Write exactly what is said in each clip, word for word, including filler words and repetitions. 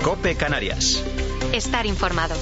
COPE Canarias. Estar informado.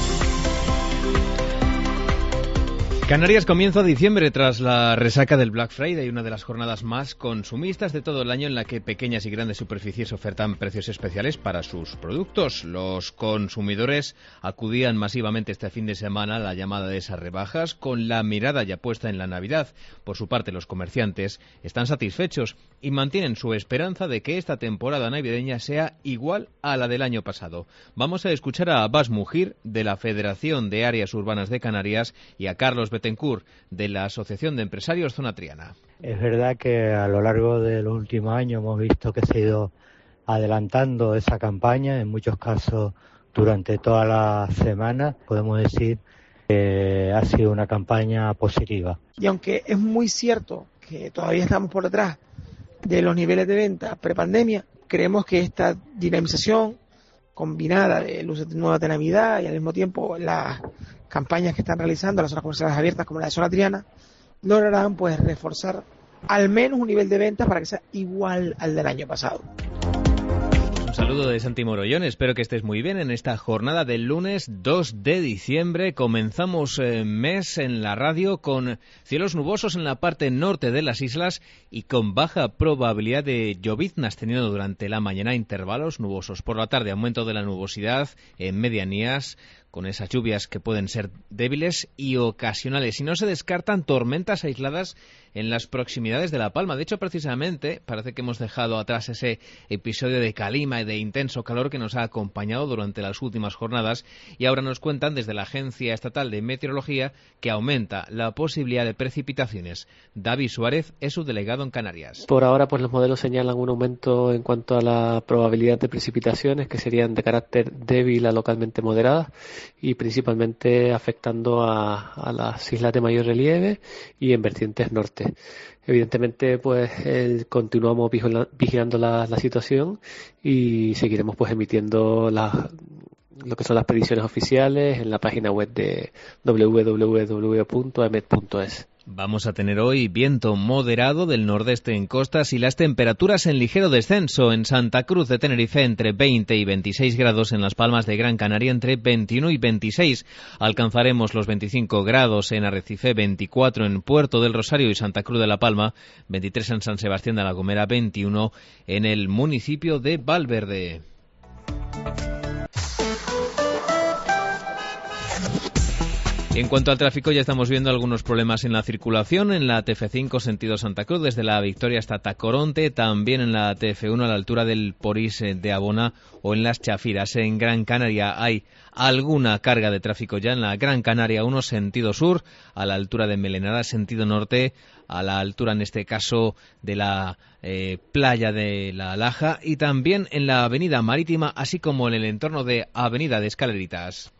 Canarias comienza diciembre tras la resaca del Black Friday, una de las jornadas más consumistas de todo el año en la que pequeñas y grandes superficies ofertan precios especiales para sus productos. Los consumidores acudían masivamente este fin de semana a la llamada de esas rebajas con la mirada ya puesta en la Navidad. Por su parte, los comerciantes están satisfechos y mantienen su esperanza de que esta temporada navideña sea igual a la del año pasado. Vamos a escuchar a Abbas Mujir de la Federación de Áreas Urbanas de Canarias y a Carlos Betancourt de la Asociación de Empresarios Zona Triana. Es verdad que a lo largo de los últimos años hemos visto que se ha ido adelantando esa campaña, en muchos casos durante toda la semana. Podemos decir que ha sido una campaña positiva. Y aunque es muy cierto que todavía estamos por detrás de los niveles de venta prepandemia, creemos que esta dinamización combinada de luces nuevas de Navidad y al mismo tiempo las campañas que están realizando las zonas comerciales abiertas como la de Zona Triana lograrán pues reforzar al menos un nivel de ventas para que sea igual al del año pasado. Un saludo de Santi Morollón, espero que estés muy bien en esta jornada del lunes dos de diciembre. Comenzamos eh, mes en la radio con cielos nubosos en la parte norte de las islas y con baja probabilidad de lloviznas, teniendo durante la mañana intervalos nubosos. Por la tarde, aumento de la nubosidad en medianías, con esas lluvias que pueden ser débiles y ocasionales. Y no se descartan tormentas aisladas en las proximidades de La Palma. De hecho, precisamente, parece que hemos dejado atrás ese episodio de calima y de intenso calor que nos ha acompañado durante las últimas jornadas. Y ahora nos cuentan desde la Agencia Estatal de Meteorología que aumenta la posibilidad de precipitaciones. David Suárez es su delegado en Canarias. Por ahora, pues los modelos señalan un aumento en cuanto a la probabilidad de precipitaciones, que serían de carácter débil a localmente moderadas, y principalmente afectando a, a las islas de mayor relieve y en vertientes norte. Evidentemente, pues eh, continuamos vigila- vigilando la, la situación y seguiremos pues emitiendo la, lo que son las predicciones oficiales en la página web de doble u doble u doble u punto emet punto es. Vamos a tener hoy viento moderado del nordeste en costas y las temperaturas en ligero descenso. En Santa Cruz de Tenerife entre veinte y veintiséis grados, en Las Palmas de Gran Canaria entre veintiuno y veintiséis. Alcanzaremos los veinticinco grados en Arrecife, veinticuatro en Puerto del Rosario y Santa Cruz de la Palma, veintitrés en San Sebastián de la Gomera, veintiuno en el municipio de Valverde. En cuanto al tráfico, ya estamos viendo algunos problemas en la circulación en la T F cinco sentido Santa Cruz, desde la Victoria hasta Tacoronte, también en la T F uno a la altura del Porís de Abona o en las Chafiras. En Gran Canaria hay alguna carga de tráfico ya en la Gran Canaria uno sentido sur, a la altura de Melenara sentido norte, a la altura en este caso de la eh, playa de La Laja, y también en la Avenida Marítima, así como en el entorno de Avenida de Escaleritas.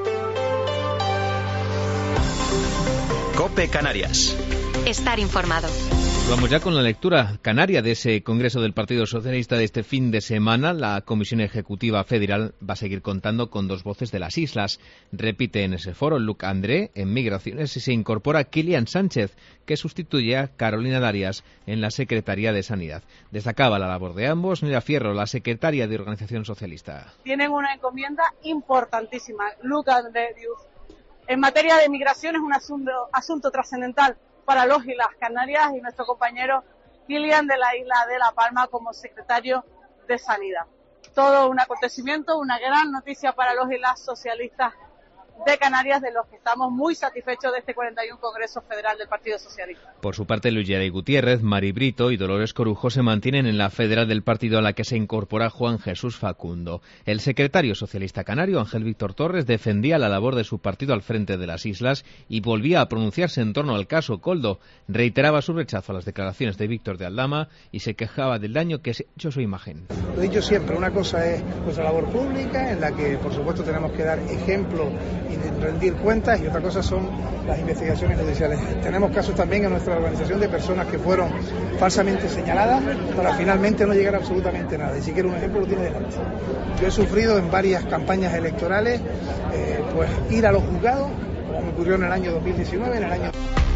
COPE Canarias. Estar informado. Vamos ya con la lectura canaria de ese Congreso del Partido Socialista de este fin de semana. La Comisión Ejecutiva Federal va a seguir contando con dos voces de las islas. Repite en ese foro Luc André en Migraciones y se incorpora Kilian Sánchez, que sustituye a Carolina Darias en la Secretaría de Sanidad. Destacaba la labor de ambos Nerea Fierro, la secretaria de Organización Socialista. Tienen una encomienda importantísima. Luc André Diouf, en materia de migración, es un asunto, asunto trascendental para los y las Canarias, y nuestro compañero Kilian de la isla de La Palma como secretario de Sanidad. Todo un acontecimiento, una gran noticia para los y las socialistas de Canarias, de los que estamos muy satisfechos de este cuarenta y uno Congreso Federal del Partido Socialista. Por su parte, Luis Yaray Gutiérrez, Mari Brito y Dolores Corujo se mantienen en la federal del partido, a la que se incorpora Juan Jesús Facundo. El secretario socialista canario, Ángel Víctor Torres, defendía la labor de su partido al frente de las islas y volvía a pronunciarse en torno al caso Koldo. Reiteraba su rechazo a las declaraciones de Víctor de Aldama y se quejaba del daño que se ha hecho su imagen. Lo he dicho siempre, una cosa es nuestra labor pública, en la que por supuesto tenemos que dar ejemplo y rendir cuentas, y otra cosa son las investigaciones judiciales. Tenemos casos también en nuestra organización de personas que fueron falsamente señaladas para finalmente no llegar a absolutamente nada, y si quiere un ejemplo lo tiene delante. Yo he sufrido en varias campañas electorales eh, pues ir a los juzgados, como me ocurrió en el año dos mil diecinueve, en el año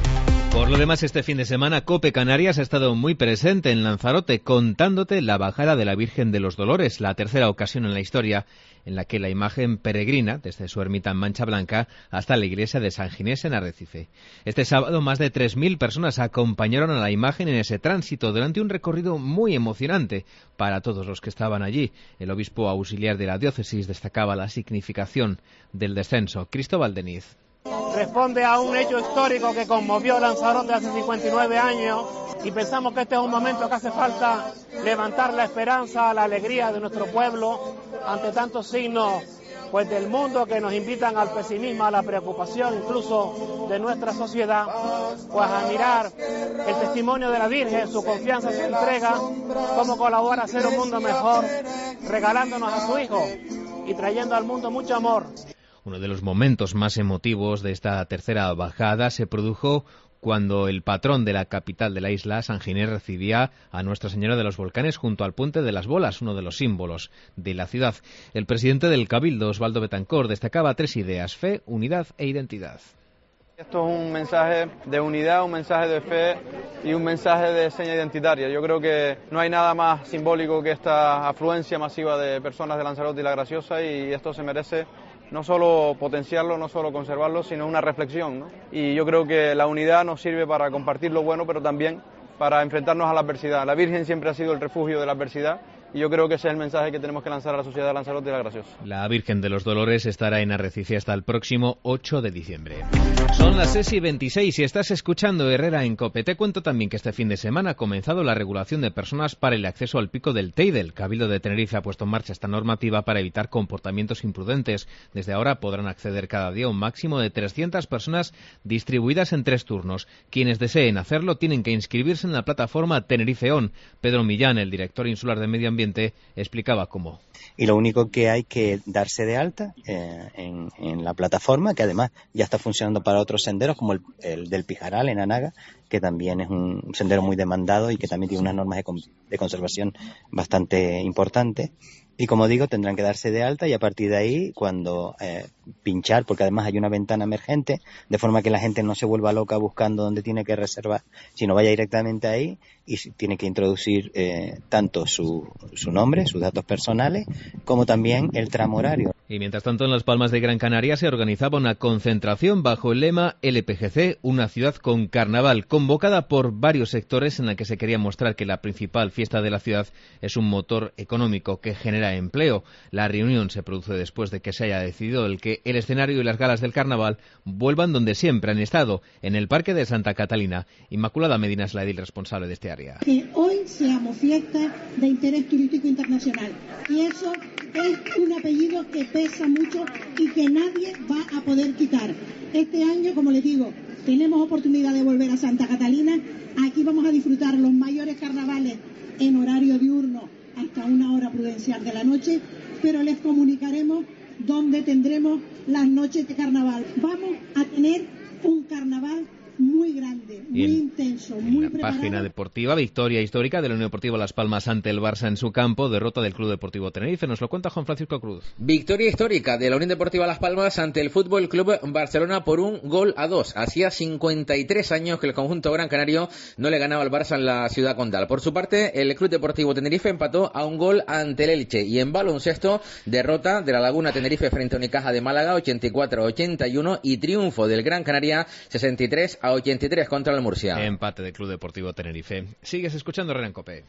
Por lo demás, este fin de semana COPE Canarias ha estado muy presente en Lanzarote contándote la bajada de la Virgen de los Dolores, la tercera ocasión en la historia en la que la imagen peregrina desde su ermita en Mancha Blanca hasta la iglesia de San Ginés en Arrecife. Este sábado más de tres mil personas acompañaron a la imagen en ese tránsito durante un recorrido muy emocionante para todos los que estaban allí. El obispo auxiliar de la diócesis destacaba la significación del descenso. Cristóbal Deniz. Responde a un hecho histórico que conmovió Lanzarote hace cincuenta y nueve años y pensamos que este es un momento que hace falta levantar la esperanza, la alegría de nuestro pueblo ante tantos signos pues del mundo que nos invitan al pesimismo, a la preocupación incluso de nuestra sociedad, pues a mirar el testimonio de la Virgen, su confianza, su entrega, cómo colabora a hacer un mundo mejor, regalándonos a su Hijo y trayendo al mundo mucho amor. Uno de los momentos más emotivos de esta tercera bajada se produjo cuando el patrón de la capital de la isla, San Ginés, recibía a Nuestra Señora de los Volcanes junto al Puente de las Bolas, uno de los símbolos de la ciudad. El presidente del Cabildo, Osvaldo Betancor, destacaba tres ideas: fe, unidad e identidad. Esto es un mensaje de unidad, un mensaje de fe y un mensaje de seña identitaria. Yo creo que no hay nada más simbólico que esta afluencia masiva de personas de Lanzarote y La Graciosa, y esto se merece no solo potenciarlo, no solo conservarlo, sino una reflexión, ¿no? Y yo creo que la unidad nos sirve para compartir lo bueno, pero también para enfrentarnos a la adversidad. La Virgen siempre ha sido el refugio de la adversidad, y yo creo que ese es el mensaje que tenemos que lanzar a la sociedad de Lanzarote y La Graciosa. La Virgen de los Dolores estará en Arrecife hasta el próximo ocho de diciembre. Son las seis y veintiséis y estás escuchando Herrera en COPE. Te cuento también que este fin de semana ha comenzado la regulación de personas para el acceso al pico del Teide. El Cabildo de Tenerife ha puesto en marcha esta normativa para evitar comportamientos imprudentes. Desde ahora podrán acceder cada día un máximo de trescientas personas distribuidas en tres turnos. Quienes deseen hacerlo tienen que inscribirse en la plataforma Tenerife On. Pedro Millán, el director insular de Medio Ambiente, explicaba cómo. Y lo único que hay que darse de alta eh, en, en la plataforma, que además ya está funcionando para otros senderos, como el, el del Pijaral en Anaga, que también es un sendero muy demandado y que también tiene unas normas de, de conservación bastante importantes. Y como digo, tendrán que darse de alta y a partir de ahí, cuando eh, pinchar, porque además hay una ventana emergente, de forma que la gente no se vuelva loca buscando dónde tiene que reservar, sino vaya directamente ahí y tiene que introducir eh, tanto su, su nombre, sus datos personales, como también el tramo horario. Y mientras tanto, en Las Palmas de Gran Canaria se organizaba una concentración bajo el lema L P G C, una ciudad con carnaval, convocada por varios sectores, en la que se quería mostrar que la principal fiesta de la ciudad es un motor económico que genera empleo. La reunión se produce después de que se haya decidido el que el escenario y las galas del carnaval vuelvan donde siempre han estado, en el Parque de Santa Catalina. Inmaculada Medina es la edil responsable de este área. Que hoy seamos fiesta de interés turístico internacional, y eso es un apellido que pesa mucho y que nadie va a poder quitar. Este año, como les digo, tenemos oportunidad de volver a Santa Catalina. Aquí vamos a disfrutar los mayores carnavales en horario diurno hasta una hora prudencial de la noche, pero les comunicaremos dónde tendremos las noches de carnaval. Vamos a tener un carnaval muy grande, muy en, intenso, muy en la preparado. Página deportiva, victoria histórica de la Unión Deportiva Las Palmas ante el Barça en su campo, derrota del Club Deportivo Tenerife. Nos lo cuenta Juan Francisco Cruz. Victoria histórica de la Unión Deportiva Las Palmas ante el Fútbol Club Barcelona por un gol a dos. Hacía cincuenta y tres años que el conjunto gran canario no le ganaba al Barça en la ciudad condal. Por su parte, el Club Deportivo Tenerife empató a un gol ante el Elche. Y en baloncesto, derrota de la Laguna Tenerife frente a Unicaja de Málaga, ochenta y cuatro a ochenta y uno, y triunfo del Gran Canaria, sesenta y tres a ochenta y tres contra el Murcia. Empate del Club Deportivo Tenerife. Sigues escuchando Herrera en COPE.